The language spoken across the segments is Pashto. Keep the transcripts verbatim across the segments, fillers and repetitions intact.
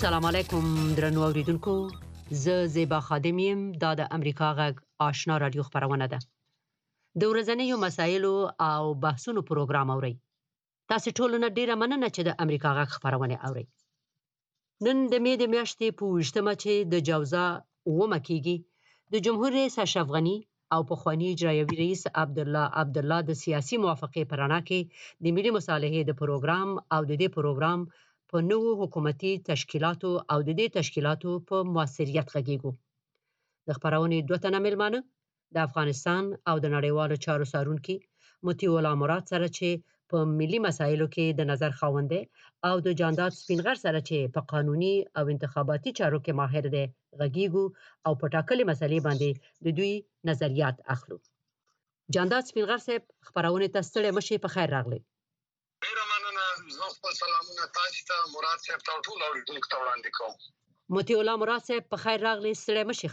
سلام علیکم درنو اوریدونکو، زه زیبا خادم یم. دا د امریکا غږ آشنا رادیو خبرونه ده. د ورځنیو مسایلو او بحثونو پروګرام اورئ. تاسو ټول نه ډیره مننه چې د امریکا غږ خبرونه اورئ. نن د مې د میاشتې په ویشتمه چې د جوزا اومه کېږي، د جمهور رئیس اشرف غني او پخوانی اجرایوي رئیس عبدالله عبدالله د سیاسي موافقې په رڼا کې د ملي مصالحې د پروګرام او د دې پروګرام په نوو حکومتي تشکیلاتو او د دې تشکیلاتو په موثریت غږیږو. د خبرونې دوه تنه مېلمانه د افغانستان او د نړیوالو چارو څارونکي مطیع الله مراد سره چې په ملي مسایلو کې د نظر خاوند دی، او د جانداد سپینغر سره چې په قانوني او انتخاباتي چارو کې ماهر دی غږیږو او په ټاکلې مسلې باندې د دوی نظریات اخلو. جانداد سپینغر صاحب، خبرونه ته ستړي مشي، په خیر راغلی. ډیره مننه. زه خپل سلامونه تاسو ته، مراد صاحب ته او ټول اوریدونکو ته وړاندې کوم. مطیع الله مراد صاحب، په خیر راغلی، ستړي مشي.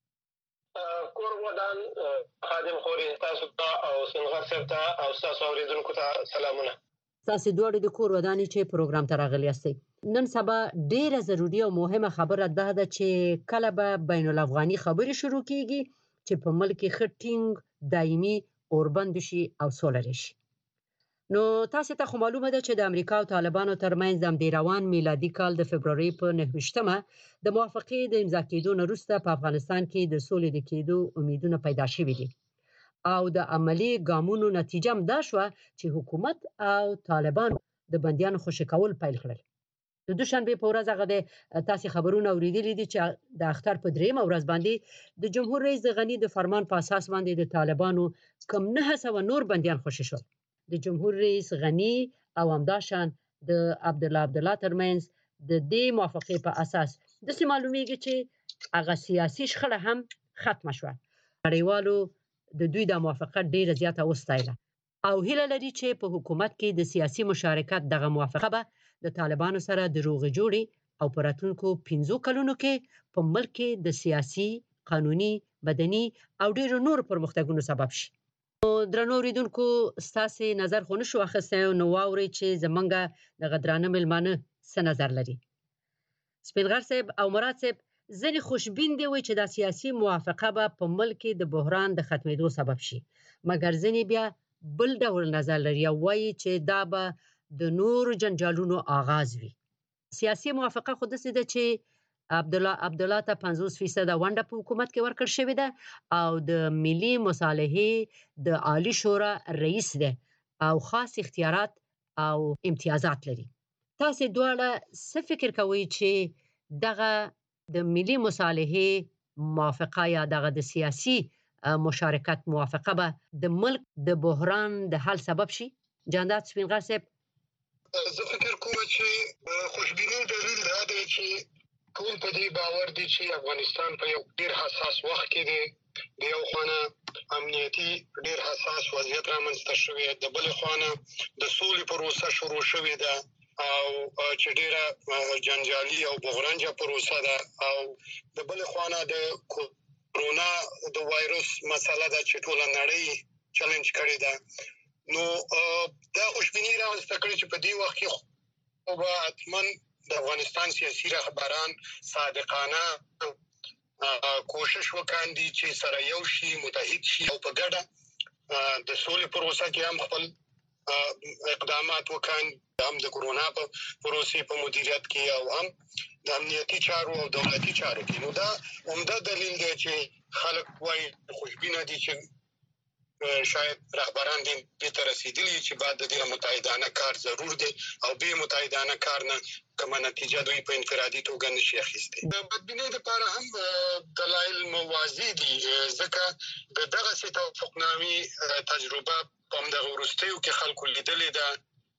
کور ودان خادم خوري تاسو ته او سپینغر صاحب ته او تاسو اوریدونکو ته سلامونه. تاسو دواړو د کور ودانې چې پروګرام ته راغلی یاستئ. نن سبا ډیره ضروري او مهمه خبره ده ده چې کله به بین الافغاني خبرې شروع کیږي چې په ملک کې ښه ټینګ دایمي اوربند شي او سوله راشي. نو تاسو ته خو معلومه ده چې د امریکا او طالبانو ترمنځ د همدې روان میلادي کال د فبروري په نهه ویشتمه د موافقې د امضا کېدو نه وروسته په افغانستان کې د سولې د کېدو امیدونه پیدا شوي دي، او د عملي ګامونو نتیجه هم دا شوه چې حکومت او طالبانو د بندیانو خوشي کول پیل کړل. د دوشنبې په ورځ هغه د تاسو خبرونه اوریدلي دي چې د اختر په دریمه ورځ باندې د جمهور رئیس غني د فرمان په اساس باندې د طالبانو کم نه سوه نور بندیان خوشي شول. د جمهور رئیس غني او همداشان د عبدالله عبدالله ترمنځ د دې موافقې په اساس داسې معلومیږي چې هغه سیاسي شخړه هم ختمه شوه. نړیوالو د دوی د موافقت ډیره زیاته وستایله او هیله لري چې په حکومت کې د سیاسي مشارکت دغه موافقه به د طالبانو سره د روغې جوړې او په راتلونکو پنځو کلونو کې په ملک کې د سیاسي، قانوني، مدني او ډیرو نورو پرمختګونو سبب شي. درنو اوریدونکو، ستاسو نظر خو نشو اخیستی، نو واورئ چې زمونږ دغه درانه مېلمانه څه نظر لري. سپینغر صاحب او مراد صاحب، ځینې خوشبین دي وایي چې دا سیاسي موافقه به په ملک کې د بحران د ختمېدو سبب شي، مګر ځینې بیا بل ډول نظر لري او وایي چې دا به د نورو جنجالونو آغاز وي. سیاسي موافقه خو داسې ده چې عبدالله عبدالله ته پنځوس فیصده ونډه په حکومت کې ورکړل شوې ده او د ملي مصالحې د عالی شورا رئیس دی او خاص اختیارات او امتیازات لري. تاسو دواړه څه فکر کوئ چې دغه د ملي مصالحې موافقه یا دغه د سیاسي مشارکت موافقه به د ملک د بحران د حل سبب شي؟ جانداد سپینغر صاحب، زه فکر کوم چې خوشبیني دلیل دا دی چې ټول په دې باور دي چې افغانستان په یو ډیر حساس وخت کې دی. د یو خانه امنیتي ډیر حساس وضعیت رامنځته شوی، د بل خانه د سولې پروسه شروع شوې ده او چې ډیره جنجالي او بغرنجه پروسه ده، او د بل خانه د کورونا د وایرس مسله ده چې ټول نړۍ چیلنج کړی ده. نو دا خوشبیني رامنځته کړې چې په دې وخت کې خو به حتماً د افغانستان سیاسي رهبران صادقانه کوشش وکاندي چې سره یو شي، متحد شي او په ګډه د سولې پروسه کې هم خپل اقدامات وکاندي، هم د کورونا په پروسې په مدیریت کې او هم د امنیتي چارو او دولتي چارو کې. نو دا عمده دلیل دی چې خلک وایي خوشبینه دي چې شاید رهبران دې ته رسیدلي چې بعد د دې متحدانه کار ضرور دی او به متحدانه کار نه کومه نتیجه دوی په انفرادي توګه نشي اخیستی. د بدبینۍ لپاره هم دلایل موازی دي، ځکه د دغسې توافقنامې تجربه په همدغه وروستیو کې خلکو لیدلې ده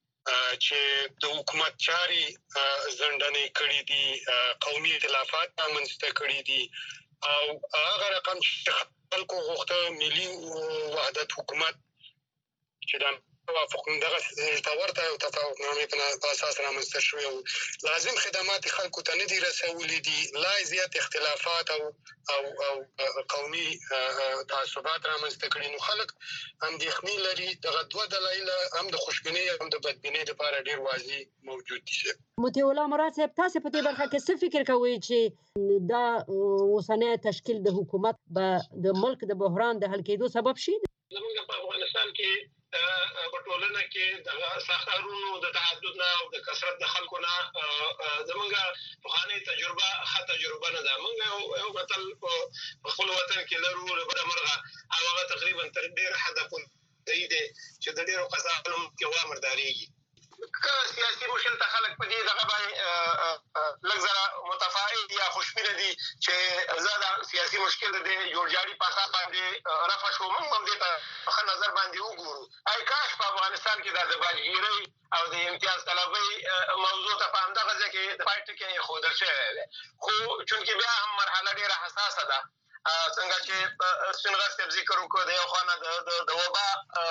چې د حکومت چارې ځنډنې کړي دي، قومي اختلافات رامنځته کړي دي او هغه رقم چې خلکو غوښته ملي وحدت حکومت چې د توافق دغه ته ورته یو توافقنامې په اساس رامنځته شوې وو. لازم خدمات خلکو ته نه دي رسولي دي، لا زیات اختلافات او او او قومي تعصبات رامنځته کړي. نو خلک اندېښنې لري. دغه دوه دلایل هم د خوشبینۍ هم د بدبینۍ لپاره ډېر واضح موجود دي. مطیع الله مراد صاحب، تاسو په دې برخه کې څه فکر کوئ چې دا اوسنی تشکیل د حکومت به د ملک د بحران د حل کېدو سبب شي؟ زموږ په افغانستان کې په ټولنه کې د سختارونو د تعدد نه او د کثرت د خلکو نه زموږ پخوانۍ تجربه ښه تجربه نه ده. موږ یو متل په خپل وطن کې لرو، له بده مرغه او هغه تقریبا تر ډېر حده پورې صحیح دی چې د ډېرو قضاوتونو کې وامردارېږي. که سیاسي مشکل ته خلک په دې دغه باندې لږ زره متفائل یا خوشبینه دي چې زه دا سیاسي مشکل د جوړجاړي په اساس باندې رفع شو، موږ هم دې ته په ښه نظر باندې وګورو. ای کاش په افغانستان کې دا د باجګیرۍ او د امتیاز طلبۍ موضوع ته په همدغه ځای کې د پای ټکی ایښودل شوی دی، خو چونکې بیا هم مرحله ډېره حساسه ده. څنګه چې سپین غر صاحب ذکر وکړو، د یو خوا نه د وبا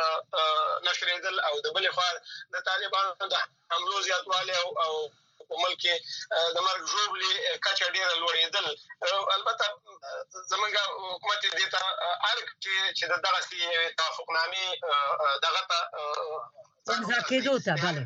نشرېدل او د بلې خوا د طالبانو د حملو زیاتوالی او په ملک کې د مرګ ژوبلې کچه ډېره لوړېدل. البته زموږ حکومت دې ته اړ چې د دغسې توافقنامې دغه ته امضا کېدو ته بله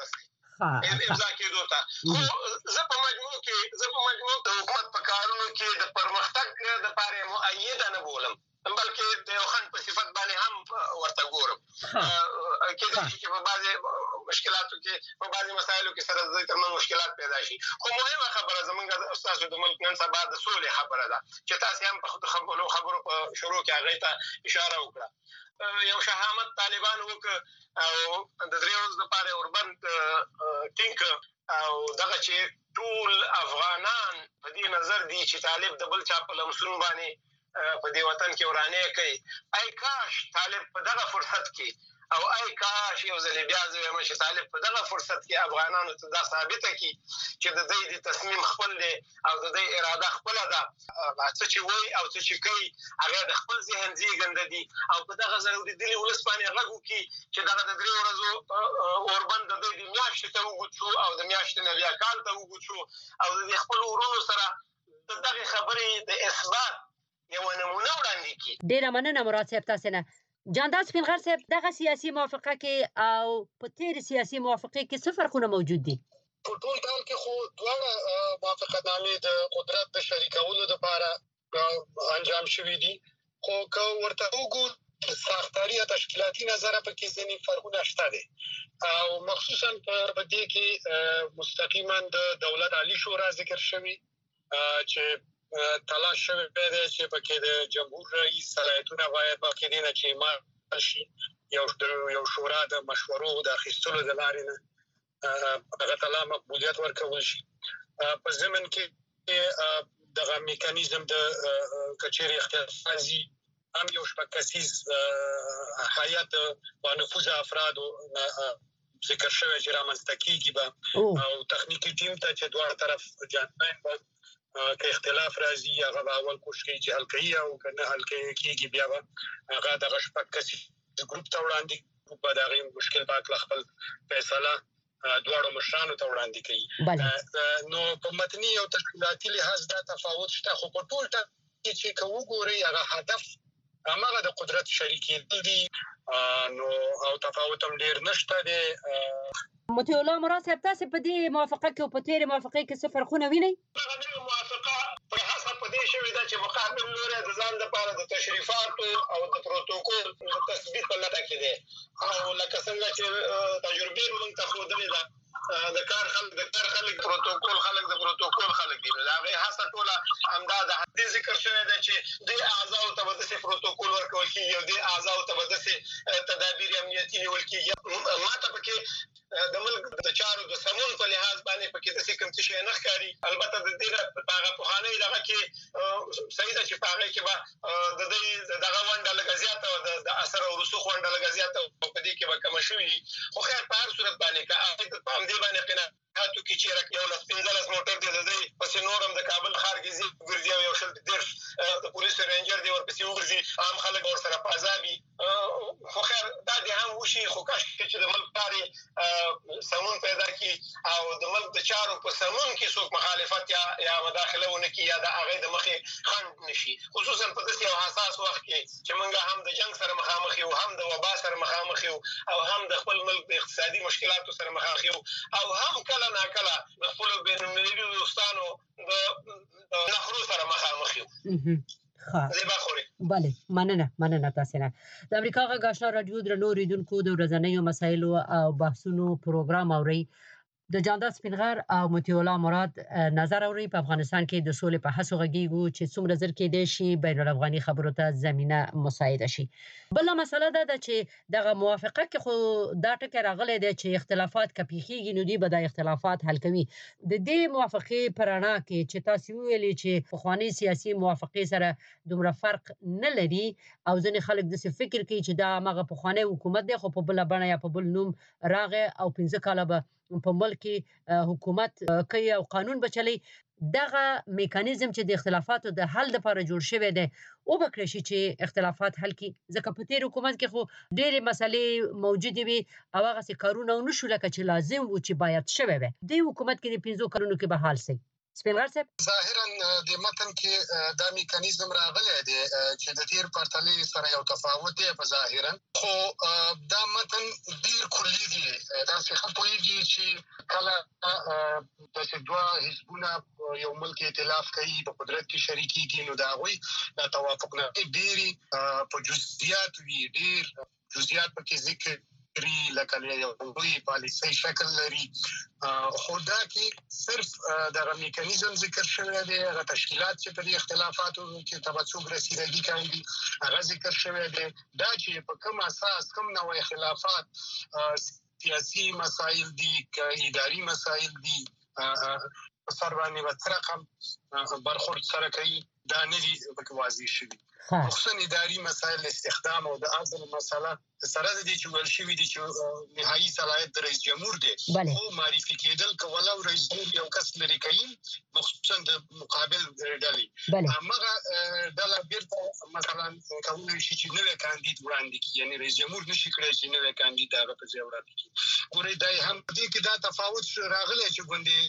امضا کېدو ته. خو زه په مجموع کې زه په مجموع د حکومت په کارونو کې د پرمختګ دپاره مؤیده نه بولم، بلکې د یو خنډ په صفت باندې هم ورته ګورم. کېدای شي چې په بعضې مشکلاتو کې په بعضې مسایلو کې سره د دوی ترمنځ مشکلات پیدا شي، خو مهمه خبره زموږ ستاسو د ملک نن سبا د سولې خبره ده چې تاسې هم په خپلو خبرو په شروع کې هغې ته اشاره وکړه. یو شهامت طالبان وکړه او د درې ورځو لپاره اوربند ټینګ او دغه چې ټول افغانان په دې نظر دي چې طالب د بل چا په لمسون باندې په دې وطن کې ورانې کوي. ای کاش طالب په دغه فرصت کې او ای کاش یو ځلې بیا زه وایم چې طالب په دغه فرصت کې افغانانو ته دا ثابته کړي چې د دوی د تصمیم خپل دی او د دوی اراده خپله ده. څه چې وایي او څه چې کوي هغه د خپل ذهن زېږنده دي او په دغه ضرورېدلي ولس باندې غږ وکړي چې دغه د درې ورځو اوربند د دوی د میاشتې ته وګوت شو او د میاشتې نه بیا کال ته وګوت شو او د خپلو ورونو سره د دغې خبرې د اثبات یوه نمونه وړاندې کړي. ډېره مننه مراد صاحب تاسې نه. جانداد سپینغر صاحب، دغه سیاسي موافقه کې او په تېرې سیاسي موافقې کې څه فرقونه موجود دي؟ په ټول ډول کې خو دواړه موافقتنامې د قدرت د شریکولو لپاره انجام شوي دي، خو که ورته وګورو د ساختاري یا تشکیلاتي نظره پکې ځینې فرقونه شته دي او مخصوصا په دې کې مستقیما د دولت عالی شورا ذکر شوي چې تلاش شوی دی چې پکې د جمهور رئیس صلاحیتونه باید پکې دي نه چې اعمال شي، یو یو شورا د مشورو د اخیستلو د لارې نه هغه ته لا مقبولیت ورکول شي. په ضمن کې دغه میکانیزم د کچېرې اختصاصي هم یو شپږ کسیز هیئت با نفوذ افرادو ذکر شوی چې رامنځته کېږي به او تخنیکي ټیم ته چې دواړه طرف جانبین به که اختلاف راځي هغه به اول کوشش کوي چې حل کوي او که نه حل کېږي بیا به هغه دغه شپږ کسیز ګروپ ته وړاندې ګروپ به د هغې مشکل په هکله خپل فیصله دواړو مشرانو ته وړاندې کوي. نو په متني او تشکیلاتي لحاظ دا تفاوت شته، خو په ټول ټال کې چې که وګورئ هغه هدف هماغه د قدرت شریکېدل دي، نو او تفاوت هم ډېر نشته دی. مطیع الله مراد صاحب، تاسې په دې موافقه کې او په تېرې موافقې کې څه فرقونه وینئ؟ دغه نوې موافقه په هڅه په دې شوې ده چې مقابل لوری د ځان لپاره د تشریفاتو او د پروتوکول د تثبیت په لټه کې دی او لکه څنګه چې تجربې موږ ته ښودلې ده د کار خلک د کار خلک پروتوکول خلک د پروتوکول خلک دي. د هغې هڅه ټوله همدا ده. دې ذکر شوی دی چې دې اعضاو ته به داسې پروتوکول ورکول کېږي او دې اعضاو ته به داسې تدابیر امنیتي نیول کېږي. ما ته پکې د ملک د چارو د سمون په لحاظ باندې پکې داسې کوم څه شی نه ښکاري. البته د دې په هغه پخوانۍ دغه کې صحیح ده چې په هغې کې به د دوی دغه ونډه لږه زیاته وه، د اثر او رسوخ ونډه لږه زیاته وه، په دې کې به کمه شوې وي. خو خیر په هر صورت باندې که هغې ته په همدې باندې قناعت وکړي چې یولس پنځلس موټر دی د دوی پسې نور هم د کابل ښار کې ځي ګرځي او یو شل دېرش د پولیسو رینجر دی ورپسې وګرځي، عام خلک ورسره په عذاب وي. خو خیر دا دې هم وشي خو کاش چې د ملک کاري سمون پیدا کی او د ملک د چارو په سمون کې څوک مخالفت یا یا مداخله ونه کی یا د هغه د مخې خنډ نشي خصوصا په داسې یو حساس وخت کې چې موږ هم د جنگ سره مخامخ یو هم د وبا سره مخامخ یو او هم د خپل ملک د اقتصادي مشکلاتو سره مخامخ یو او هم کله ناکله د خپل بین المللي دوستانو د نخرو سره مخامخ یو. بله مننه مننه تاسو نه د امریکا غږ آشنا رادیو درنو اوریدونکو د ورځنیو مسایلو او بحثونو پروګرام اوري د جانداد سپینغر او مطیع الله مراد نظر اوري په افغانستان کې د سولې په هڅو غږیږو چې څومره زر کې د شي بین الافغاني خبرو ته زمينه مساعده شي. بل مسله ده چې دغه موافقه کې خو دا ټکی راغلی دی چې اختلافات کپیخيږي نو دی به د اختلافات حل کوي. د دې موافقه پرانا کې چې تاسو ویلي چې خواني سیاسي موافقه سره دومره فرق نه لري او ځنې خلک د څه فکر کوي چې دا هغه په خواني حکومت دی خو په بل بڼه یا په بل نوم راغی او پنځه کاله به په ملک حکومت کوي او قانون بچلي دغه میکانیزم چې د اختلافاتو د حل لپاره جوړ شوی دی او بکړي شي چې اختلافات حل کی ځکه په تیر حکومت کې خو ډېرې مسلې موجوده وي او هغه څه کارونه نشو لکه چې لازم و چې باید شوی وي د حکومت کې د پنځو کارونو کې به حل شي. سپینغر صاحب ظاهرا د متن کې دا میکانیزم راغلی دی چې د تیر پرتلې سره یو تفاوت دی په ظاهرا خو دا متن ډیر کلی دی دا څه خپويږي چې کله د دوه حزبونه یو ملک ائتلاف کوي په قدرت کې شریکي نو دا غوي دا توافق نه ډیری په جزئیات وی ډیر جزئیات په کې ذکر لکه یو لوی پالیسي شکل لري خدا کې صرف دغه میکانیزم ذکر شوی دی هغه تشکیلات چې په اختلافاتو کې تبعثر رسیدګي کوي هغه ذکر شوی دی دا چې په کوم اساس کوم نوې خلافات سیاسي مسایل دي اداري مسایل دي سربانی و رقم برخورد سره کوي دا نه دي واضح شوی خصوصا اداري مسایل استخدام او د اصل مسله سره د دې چې ول شي دي چې نهایي صلاحیت د رئیس جمهور دی خو معرفي کېدل کوله رئیس جمهور یو کس لري کوي خصوصا د مقابل ډلې هغه ډله بیرته مثلا کومه شي چې نوې کاندید وړاندې کی یعنی رئیس جمهور نشي کړی چې نوې کاندید هغه په ځای وړاندې کی ګورې دا هم دې کې دا تفاوت راغلی چې ګوندې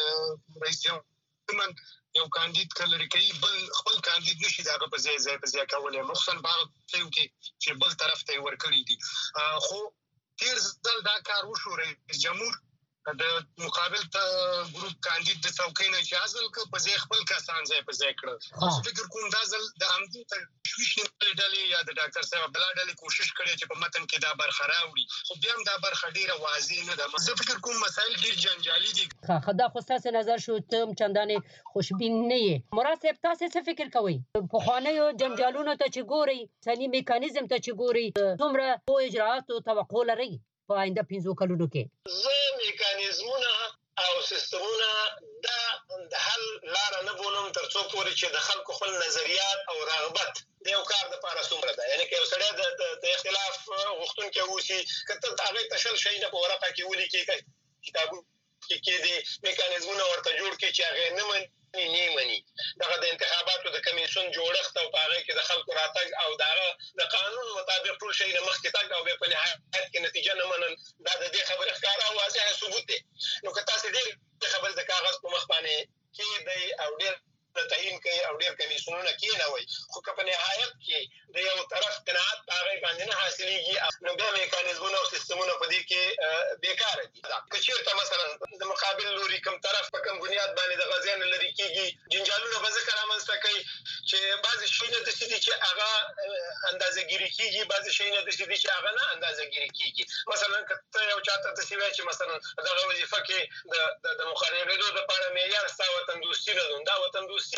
رئیس جمهور یو کاندید کله کوي بل خپل کاندید نشي دا په ځای ځای په ځای کولای مخصن باغ کې چې بل طرف ته ورکړي دي خو تیر ځل دا کار وشو رئیس جمهور د مقابل ته ګروپ کاندید د څوکۍ نه اجازه ک په ځای خپل کسان ځای په ځای کړ خو فکر کوم دا ځل د امدی تشویش نه ډلې یا د ډاکټر صاحب بل ډلې کوشش کړي چې په متن کې دا برخه راوړي خو بیا هم دا برخه ډیره واضح نه ده زه فکر کوم مسایل ډیر جنجالي دي ها خدا خو تاسو نظر شو تم چندانې خوشبین نه یې مراد صاحب تاسو څه فکر کوئ په خوانیو جنجالونو ته چې ګوري سنی میکانیزم ته چې ګوري څومره او اجراءات او توقع لري په آینده پنځو کلونو کې زه میکانیزمونه او سیستمونه دا د حل لار نه بولم ترڅو پورې چې د خلکو خپل نظریات او رغبت د یو کار لپاره څومره ده یعنی که یو سړی د اختلاف غوښتونکی اوسي کته هغه تشل شي نه په ورقه کې ولیکي کتابو کې کې دي میکانیزمونه ورته جوړ کړي چې هغه نه مني نه مني دغه د انتخاباتو د کمیسیون جوړښت او هغه کې د خلکو راتګ او دغه د قانون مطابق ټول شی د مخ کې تګ او په نهایت کې نتیجه نه منل دا د دې خبره ښکارا او واضح ثبوت دی نو که تاسو دې خبر د کاغذ په مخ باندې کې دی او ډېر تعین کوي او ډېر کمیسیونونه کې نه وي خو په نهایت کې د یو طرف قناعت هغه باندې نه حاصلېږي نو بیا میکانیزمونه او سیستمونه په دې کې بیکاره دي که چېرته مثلا د مقابل لوري کوم طرف په کوم بنیاد باندې د غزیان لري کېږي جنجالونه به ذکر رامنځته کوي چې بعضې شیونه داسې دي چې هغه اندازهګیري کېږي بعضې شیونه داسې دي چې هغه نه اندازهګیري کېږي مثلا که ته یو چا ته داسې وایې چې مثلا دغه وظیفه کې د مقررېدو دپاره معیار ستا وطن دوستي نه ده دا وطن دوستي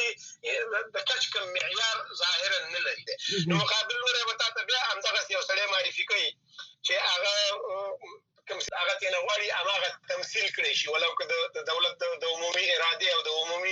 د کچ کوم معیار ظاهرا نه لري نو مقابل لوري به تاسو بیا همدغه یو سړی معرفي کوي چې هغه کوم هغه تنه غواړي هغه تمثيل کړي شي ولو که د دولت د عمومي اراده او د عمومي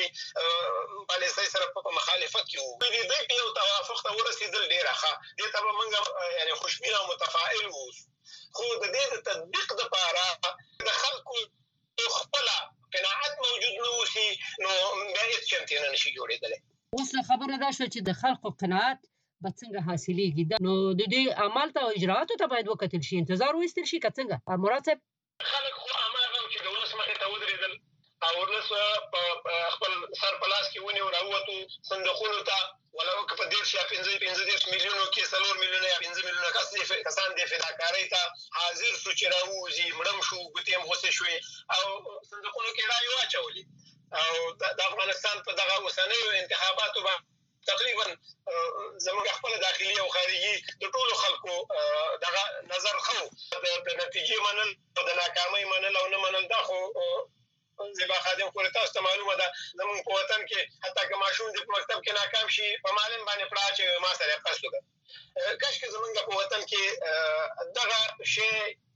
پالیسۍ سره په مخالفت کې وو د دې یو توافق ته ورسېدل ډیر ښه دې ته موږ یعنی خوشبین او متفائل وو خو د دې تطبیق لپاره د خلکو خپل قناعت موجود نه وسی نو بیا هیڅ چمتي نه شي جوړېدل اوس خبره ده شو چې د خلکو قناعت به څنګه حاصلېږي. نو د دې عمل ته او اجرااتو ته باید وکتل شي، انتظار وایستل شي که څنګه مراد صاحب؟ خلک خو هماغه چې د ولس مخې ته ودرېدل او ولس خپل سر په لاس کې ونیو، راووتو صندوقونو ته، ولو که په دېرش یا پنځه دېرش میلیونو کې څلور میلیونه یا پنځه میلیونه کسان دې فداکارۍ ته حاضر شو چې راووځي، مړم شو، ګوتې هم غوڅې شوې او صندوقونو کې رایې واچولې. او د افغانستان په دغه اوسنیو انتخاباتو باندې تقریبا زموږ خپل داخلي او خارجي د ټولو خلکو دغه نظر خو د نتیجې منل او د ناکامۍ منل او نه منل دا خو زیبا خادم خو تاسو ته معلومه ده زموږ په وطن کې حتی که ماشوم دې په مکتب کې ناکام شي په معلم باندې پړه چې ما سره یې قصد وکړه. کاشکې زموږ په وطن کې دغه شی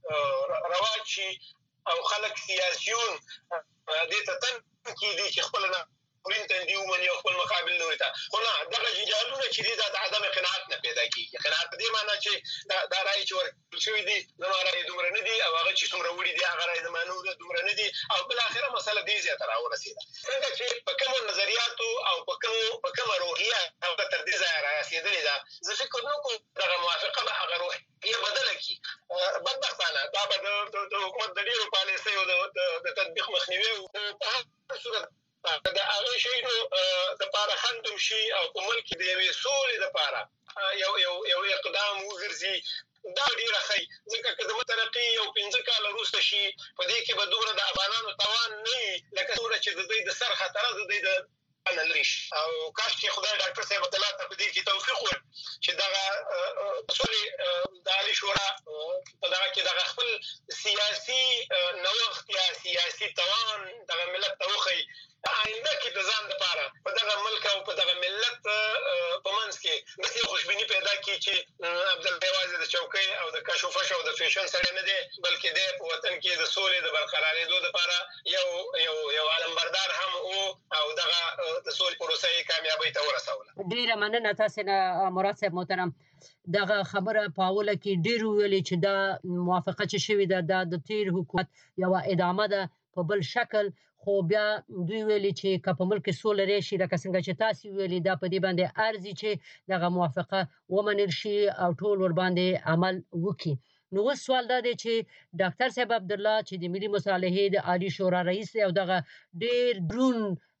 رواج شي او خلک سیاسیون دې ته تن کېدي چې خپل نه ورین تندي ومني او خپل مقابل لوري ته. خو نه، دغه جنجالونه چې دي دا د عدم قناعت نه پیدا کېږي. قناعت په دې معنا چې دا رایې چې ورکړل شوي دي زما رایې دومره نه دي او هغه چې څومره وړي دي هغه رایې زما نور دومره نه دي او بالاخره مسله دې ځای ته راورسېده. څنګه چې په کومو نظریاتو او په کومو په کومه روحیه هغه تر دې ځایه رارسېدلې ده، زه فکر نه کوم دغه موافقه به هغه روحیه بدله کړي. بدبختانه دا به د حکومت د ډېرو پالیسیو د تطبیق مخنیوی و. په هر صورت د هغه شیانو دپاره خندم شي او په ملک کې د یوې سولې دپاره یو یو یو اقدام وګرځي، دا ډېره ښه وي. ځکه که زموږ ترقي یو پنځه کاله وروسته شي په دې کې به دومره د افغانانو توان نه وي لکه څومره چې د دوی د سر خطره د دوی د لري شي. او کاشکې خدای ډاکټر صاحب عبدالله ته په دې کې توفیق ورکړي چې دغه سولې د عالي شورا په دغه کې دغه خپل سیاسي نوښت یا سیاسي توان دغه ملت ته وښیي آینده کې د ځان دپاره په دغه ملک او په دغه ملت په منځ کې داسې یو خوشبیني پیدا کړي چې عبدالله یوازې د چوکۍ او د کش و فش او د فیشن سړی نه دی، بلکې دی په وطن کې د سولې د برقرارېدو دپاره یو یو یو علمبردار هم و او دغه د سولې پروسه یې کامیابۍ ته ورسوله. ډېره مننه تاسې نه مراد صاحب محترم. دغه خبره په اوله کې ډېر وویلې چې دا موافقه چې شوې ده دا د تیر حکومت یوه ادامه ده په بل شکل، خو بیا دوی ویلي چې که په ملک کې سوله راشي لکه څنګه چې تاسې ویلي دا په دې باندې ارزي چې دغه موافقه ومنل شي او ټول ورباندې عمل وکړي. نو اوس سوال دا دی چې ډاکټر صاحب عبدالله چې د ملي مصالحې د عالي شورا رئیس دی او دغه ډېر دروند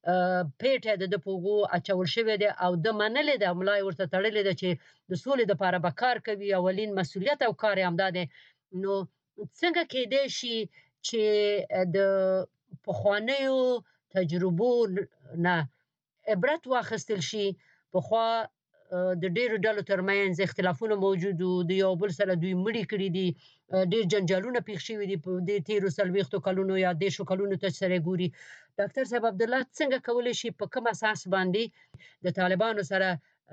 پیټه د ده په اوږو اچول شوی دی او ده منلې ده، ملا یې ورته تړلې ده چې د سولې دپاره به کار کوي، اولین مسؤلیت او کار یې همدا دی. نو څنګه کیدای شي چې د پخوانیو تجربو نه عبرت واخیستل شي؟ پخوا د ډېرو ډلو ترمنځ اختلافونه موجود وو، د یو بل سره دوی مړي کړي دي، ډېر جنجالونه پېښ شوي دي په دې تېرو څلوېښتو کلونو یا دېرشو کلونو ته چې سره ګوري. ډاکټر صاحب عبدالله څنګه کولی شي په کوم اساس باندې د طالبانو سره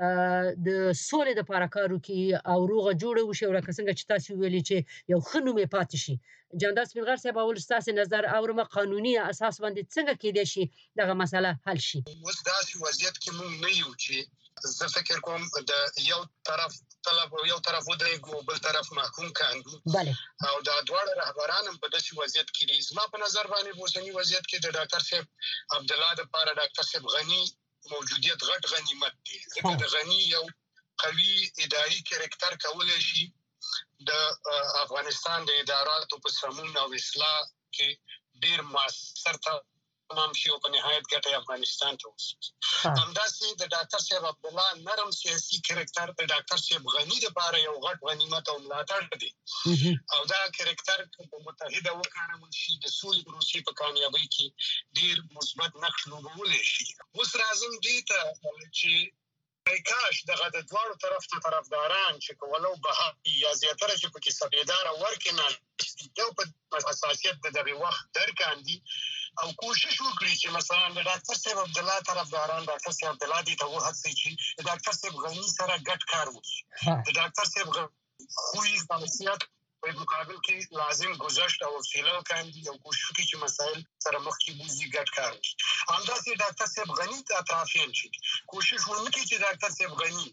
د سولې دپاره کار وکړي او روغه جوړه وشي او لکه څنګه چې تاسې وویلې چې یو ښه نوم یې پاتې شي؟ جانداد سپین غر صاحب اول ستاسې نظر اورمه، قانوني اساس باندې څنګه کیدای شي دغه مسله حل شي؟ اوس داسې وضعیت کې موږ نه یو چې زه فکر کوم د یو طرف طلب او یو طرف ودرېږو او بل طرف محکوم کاندو. بله. او دا دواړه رهبران هم په داسې وضعیت کې دي. زما په نظر باندې په اوسني وضعیت کې د ډاکټر صاحب عبدالله دپاره ډاکټر صاحب غني موجودیت غټ غنیمت دی، ځکه د غني یو قوي اداري کرکټر کولی شي د افغانستان د اداراتو په سمون او اصلاح کې ډېر مؤثر تمام شي او په نهایت ګټه افغانستان ته ورسوي. همداسې د ډاکټر صاحب عبدالله نرم سیاسي کرکټر د ډاکټر صاحب غني دپاره یو غټ غنیمت او ملاتړ دی او دا کرکټر په متحده وکارول شي د سولې پروسې په کامیابۍ کې ډېر مثبت نقش لوبولی شي. اوس راځم دې ته چې کاش دغه د دواړو طرف ته طرفداران چې ولو بها یا زیاتره چې پکې سپېداره ورکړي نه یو په حساسیت د دغې وخت درکاندي او کوشش وکړي چې مثلا د ډاکټر صاحب عبدالله طرفداران ډاکټر صاحب عبدالله دې ته وهڅوي چې د ډاکټر صاحب غني سره ګډ کار وکړي. د ډاکټر صاحب خوی خاصیت په مقابل کې لازم گذشت او حوصله وکاندي او کوشش وکړي چې مسایل سره مخکې بوځي ګډ کار وکړي. همداسې ډاکټر صاحب غني ته اطرافیان شي کوشش ونه کړي چې ډاکټر صاحب غني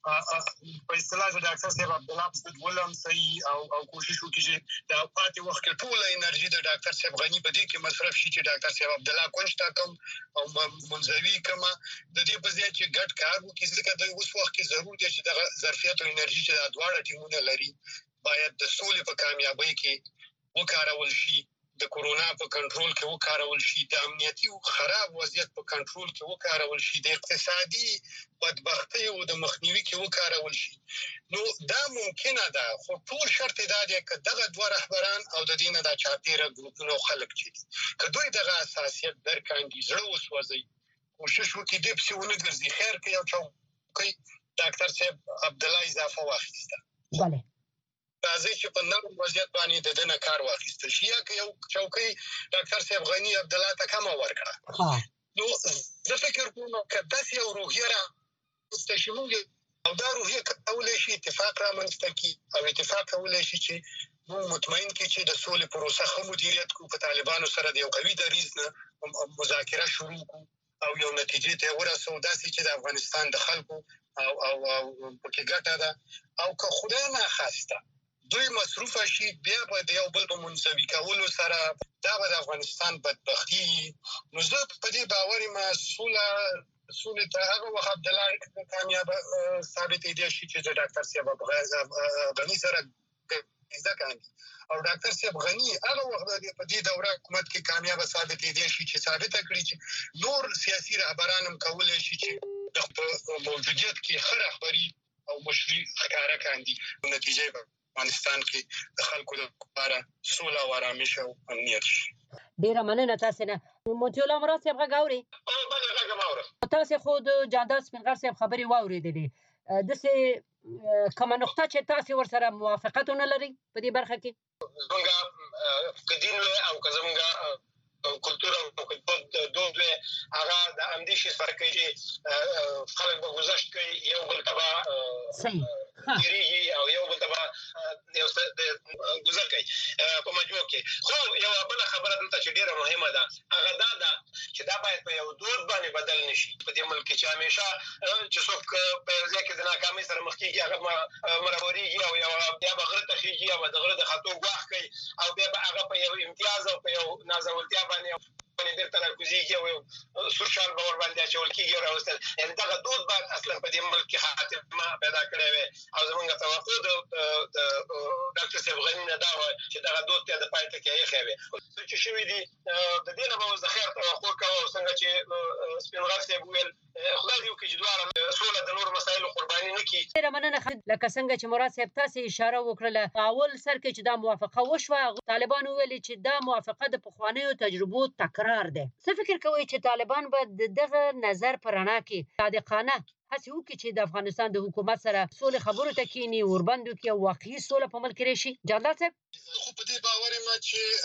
په اصطلاح د ډاکټر صاحب عبدالله په ولم صحیح او او کوشش وکړي چې د پاتې وخت کې ټوله انرژي د ډاکټر صاحب غني په دې کې مصرف شي چې ډاکټر صاحب عبدالله کونج تا کم او منځوي کما د دې په ځای چې ګډ کار وکړي ځکه د اوس وخت کې ضرور دی چې د ظرفیت او انرژي چې د دواړه ټیمونه لري باید د سولې په کامیابی کې وکارول شي د کورونا په کنټرول کې وکارول شي د امنیتي او خراب وضعیت په کنټرول کې وکارول شي د اقتصادي بدبختۍ او د مخنیوي کې وکارول شي نو دا ممکنه ده خو ټول شرط دا دی چې دغه دوه رهبران او د دینه د چاپیره ګروپونو خلک چې که دوی دغه اساسیت درکاندي زړه وسوځي کوشش وکړي د پسونه ګرځي خیر کې یو چوکۍ ډاکټر صاحب عبدالله اضافه واخیسته بله راځي چې په نرم وضعیت باندې د دنه کار واخیستل شي یا که یو چوکۍ ډاکټر صاحب غني عبدالله ته کم ورکړه نو زه فکر کوم چې داسې یو روحیه رامنځته شي موږ او دا روحیه کولی شي اتفاق رامنځته کړي او اتفاق کولی شي چې موږ مطمئن کړي چې د سولې پروسه ښه مدیریت کړو په طالبانو سره د یو قوي دریځ نه مذاکره شروع کړو او یو نتیجې ته ورسو داسې چې د افغانستان د خلکو او او او پکې ګټه ده او که خدای ناخواسته دوی مصروفه شي بیا به د یو بل په منځوي کولو سره دا به د افغانستان بدبختي نو زه په دې باور یم سوله سولې ته هغه وخت عبدالله کامیاب ثابت دی چې د ډاکټر صاحب غني سره ځکه او ډاکټر صاحب غني هغه وخت په دې دوره حکومت کې کامیاب ثابت دی چې ثابت کړی چې نور سیاسي رهبران هم کولای شي چې د موجودیت کې ښه رهبري او مشري ښکاره کاندي نتیجه افغانستان کې د خلکو لپاره سوله او آرامش او امنیت شي ډیره مننه تاسو نه مونږ له مراد صاحب غاوري او بل هغه غاوري تاسو خو د جاندار سپینغر صاحب خبري واوریدلې د سه کومه نقطه چې تاسو ورسره موافقت نه لري په دې برخه کې زمونږ کدین او زمونږ کلتور او دود هغه د اندیشې سره کوي خلک به گذشت کوي یو بل تبع صحیح یری او یو بل تبع یو څه گذر کوي په مجموع کې خو یو بل خبره دلته چې ډیره مهمه ده هغه دا ده چې دا باید په یو دود باندې بدل نشي په دې ملک چې همیشه چې څوک په یو ځای کې د ناکامۍ سره مخ کېږي هغه مروريږي او یو بیا به غره ته خېږي او د غره د خطو ګواښ کوي او بیا به هغه په یو امتیاز او په یو نازولتیا باندې باندې د تنرکزي او سوشال باور باندې اچول کېږي او راوستل یعنی دا دود باید اصلا په دې ملک کې خاتمه پیدا کړې وي او زمونږ توقع د ډاکټر صاحب غني نه دا و چې دا دود ته د پای ته کې یې خوي چې شوی دي د دې نه به د خیر توقع کوو څنګه چې سپینغر صاحب ویل خدای دې وکړي چې دواړه سوله د نور مسایلو قرباني نه کړي ډیره مننه لکه څنګه چې مراد صاحب تاسو اشاره وکړه اول سر کې چې دا موافقه وشوه طالبان ویلي چې دا موافقه د پخوانیو تجربو تکرار ده څه فکر کوئ چې طالبان به دغه نظر پر رڼا کې صادقانه هڅه وکړي چې د افغانستان د حکومت سره سولې خبرو ته کینی وربندو کې واقعي سوله په ملک کې راشي جاندار صاحب خو په دې باور یم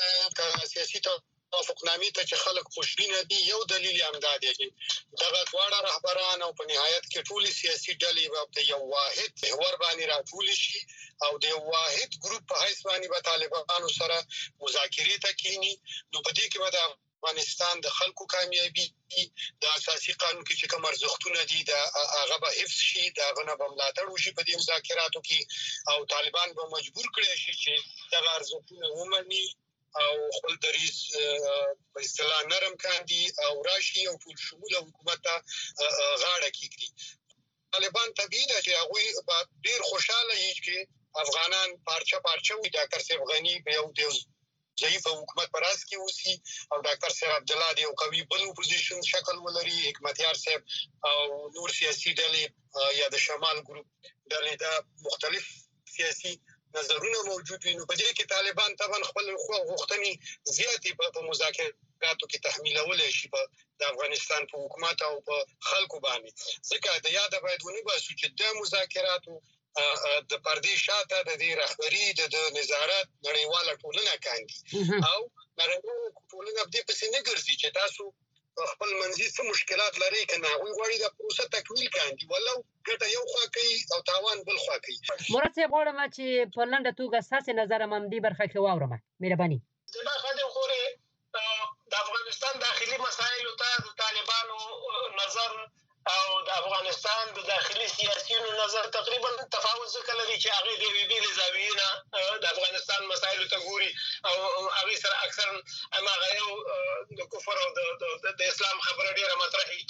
چې سیاسي توافقنامې ته چې خلک خوشبینه دي یو دلیل هم دا دی چې دغه دواړه رهبران او په نهایت کې ټولې سیاسي ډلې به د یو واحد محور باندې راټول شي او د یو واحد ګروپ په حیث باندې به طالبانو سره مذاکرې ته کینی نو په دې کې به د افغانستان د خلکو کامیابی د اساسي قانون کې چې کوم ارزښتونه دي دا هغه به حفظ شي دا غنه به ملاتړ وشي په دې مذاکراتو کې او طالبان به مجبور کړي شي چې دا ارزښتونه ومني او خپل دریځ په اصطلاح نرم کاندي او راشي او ټول شموله حکومت ته غاړه کیږي طالبان طبيعي ده چې هغه ډیر خوشاله وي چې افغانان پارچه پارچه وي ډاکټر صاحب غني په یو دیو ضعیف حکومت پر اس کې اوسي او ډاکټر صاحب عبدالله دی او قوي بل اپوزیشن شکل ولري حکمتیار صاحب او نور سیاسي ډلې یا د شمال ګروپ ډلې دا مختلف سیاسي نظرونه موجود وي نو په دې کې طالبان طبعا خپل غوښتنې زیاتې په مذاکراتو کې تحمیلولای شي په د افغانستان په حکومت او په خلکو باندې ځکه د یاد باید ونی باسو چې د مذاکراتو د پردې شاته د دې رهبری د نظارت نړیواله ټولنه کاندي او نړیواله ټولنه په دې پسې نه ګرځي چې تاسو خپل منځي څه مشکلات لري کنه وی غواړي د پروسه تکمیل کاندي ولو ګټه یو خوا کوي او تاوان بل خوا کوي مراد صاحب غواړم چې په لنډه توګه ستاسو نظر هم دې برخه کې واورم مهرباني دا خاطر خوري د افغانستان داخلي مسایلو ته د طالبانو نظر او د افغانستان د داخلي سیاسیونو نظر تقریبا تفاوت ځکه لري چې هغې د یوې بېلې زاویې نه د افغانستان مسایلو ته ګوري او هغې سره اکثرا هماغه یو د کفر او د اسلام خبره ډېره مطرحي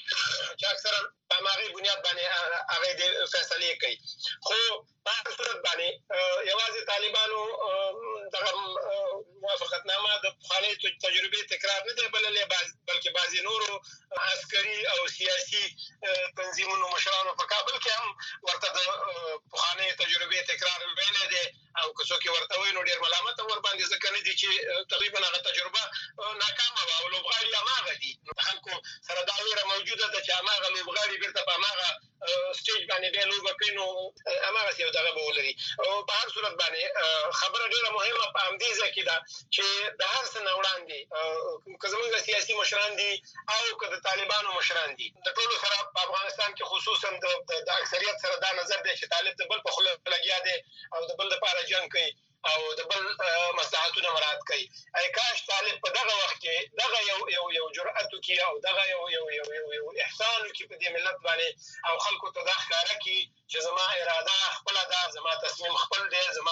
چې اکثرا په هماغې بنیاد باندې هغې د فیصلې کوي. خو په هر صورت باندې یوازې طالبانو دغه موافقتنامه د پخوانۍ تجربې تکرار نه دی بللی، بلکې بعضې نورو عسکري او سیاسي تنظیمونو مشرانو په کابل کې هم ورته د پخوانۍ تجربې تکرار ویلی دی او که څوک یې ورته وایي نو ډېر ملامته ورباندې ځکه نه دي چې تقریبا هغه تجربه ناکامه وه او لوبغاړي هماغه دي. د خلکو سره دا ویره موجوده ده چې هماغه لوبغاړي بېرته په هماغه سټیج باندې بیا لوبه کوي نو هماغسې یو دغه به ولري. او په هر صورت باندې خبره ډېره مهمه په همدې ځای کې ده چې د هر څه نه وړاندې که زموږ سیاسي مشران دي او که د طالبانو مشران دي، د ټولو سره په افغانستان کې خصوصا د اکثریت سره دا نظر دی چې طالب د بل په خوله لګیا دی او د بل دپاره جنګ کوي او د بل مصلحتونه مراعات کوي. ای کاش طالب په دغه وخت کې دغه یو یو یو جرأت وکړي او دغه یو یو یو یو یو احسان وکړي په دې ملت باندې او خلکو ته دا ښکاره کړي چې زما اراده خپله ده، زما تصمیم خپل دی، زما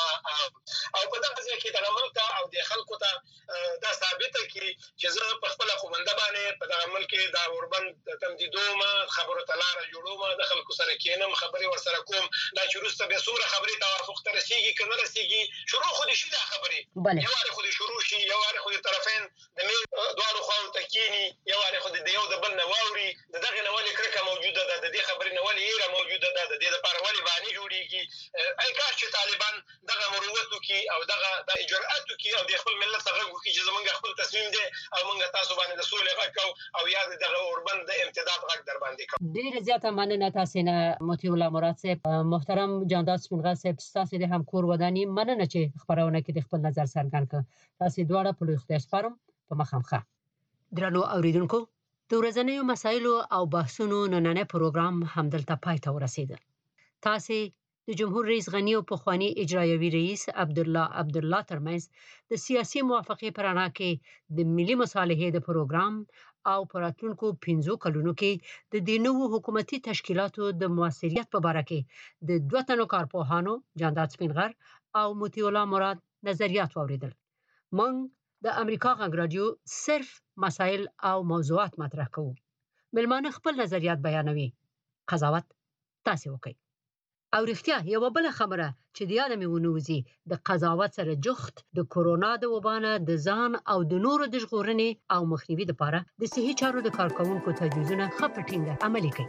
او په دغه ځای کې دغه ملک ته او دې خلکو ته دا ثابته کړي چې زه په خپله خوبنده باندې په دغه ملک کې دا اوربند تمدیدوم، خبرو ته لاره جوړوم، د خلکو سره کښېنم، خبرې ورسره کوم. دا چې وروسته بیا څومره خبرې توافق ته رسېږي که نه رسېږي، شروع خو دې شي دا خبرې، یو وارې خو دې شروع شي، یو وارې خو دې طرفین د میز دواړو خواو ته کښېني، یو وارې خو دې د یو د بل نه واوري. د دغې نه ولې کرکه موجوده ده، د دې خبرې نه ولې ایره موجوده ده، د دې دپاره ولې بهانې جوړېږي. ای کاش چې طالبان دغه مروت وکړي او دغه جرأت وکړي او د خپل ملت ته غږ وکړي چې زموږ خپل تصمیم دی او موږ تاسو باندې د سولې غږ کوو او یا د دغه اوربند د امتداد غږ در باندې کوو. ډېره زیاته مننه تاسې نه مطیع الله مراد صاحب. محترم جانداد سپینغر صاحب، ستاسې د همکور وداني مننه چې خپرونه کې د خپل نظر څرګند کړ. تاسې دواړه په لوی خدای سپارم. په مخامخه درنو اوریدونکو، د ورځنیو مسایلو او بحثونو نننی پروګرام همدلته پای ته ورسېده. تاسې د جمهور رئیس غني او پخواني اجرایوي رئیس عبدالله عبدالله ترمنځ د سیاسي موافقې په رڼا کې د ملي مصالحې د پروګرام او په راتلونکو پنځو کلونو کې د دې نوو حکومتي تشکیلاتو د موثریت په باره کې د دوه تنو کارپوهانو جانداد سپینغر او مطیع الله مراد نظریات واوریدل. موږ د امریکا غږ رادیو صرف مسایل او موضوعات مطرح کوو. مېلمانه خپل نظریات بیانوي، قضاوت تاسې وکړئ. او رښتیا یوه بله خبره چې د یاده مې ونه وځي، د قضاوت سره جخت د کورونا د وبا نه د ځان او د نورو د ژغورنې او مخنیوي دپاره د صحي چارو د کارکوونکو تجویزونه ښه په ټینګه عملي کوي.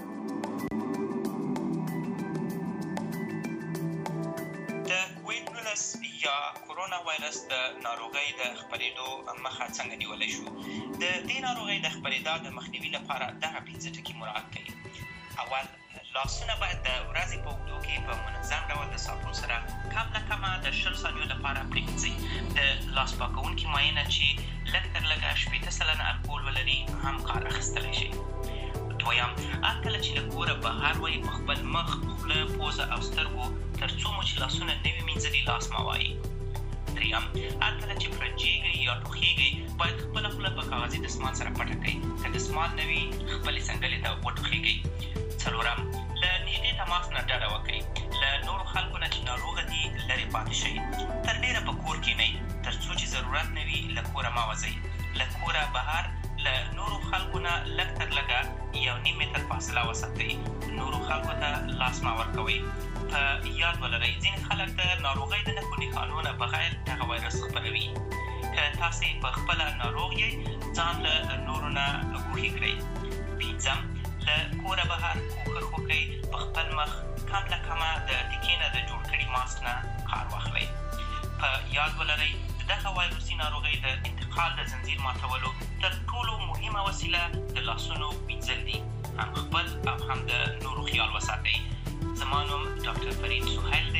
د کوویډ نولس یا کورونا وایرس د ناروغۍ د خپرېدو مخه څنګه نیولی شو؟ د دې ناروغۍ د خپرېدا د مخنیوي لپاره دغه پنځه ټکي مراعات کوي. اول، لاسونه باید د ورځې په اوږدو کې په منظم ډول د صابون سره کم نه کمه د شل ثانیو لپاره پرېمنځئ. د لاس پاکوونکي مایع چې لږ تر لږه شپېته سلنه الکول ولري هم کار اخیستلی شي. دویم، هر کله چې له کوره بهر وئ په خپل مخ، خوله، پوزه او سترګو تر څو مو چې لاسونه نه وي مینځلي لاس مه وایئ. دریم، هر کله چې پرنجېږئ یا ټوخېږئ باید خپله خوله په کاغذي دستمال سره پټه کړئ. که دستمال نه وي خپلې څنګلې ته وټوخېږئ. څلورم، له نږدې تماس نه ډډه وکړئ. له نورو خلکو نه چې ناروغه دي لرې پاتې شئ. تر ډېره په کور کښېنئ تر څو چې ضرورت نه وي له کوره مه وځئ. له کوره بهر له نورو خلکو نه لږ تر لږه یو نیم متر فاصله وساتئ. نورو خلکو ته لاس مه ورکوئ. په یاد ولرئ ځینې خلک د ناروغۍ د نښو نښانو نه بغیر دغه وایرس خپروي. که تاسې په خپله ناروغ یئ ځان له نورو نه ګوښې کړئ. پنځم، له کوره بهر کوښښ وکړئ په خپل مخ کم له کمه د ټیکې نه د جوړ کړي ماسک نه کار واخلئ. په یاد ولرئ د دغه وایروسي ناروغۍ د انتقال د زنځیر ماتولو تر ټولو مهمه وسیله د لاسونو مینځل دي. هم خپل او هم د نورو خیال وساتئ. زما نوم ډاکټر فرید سهیل دی.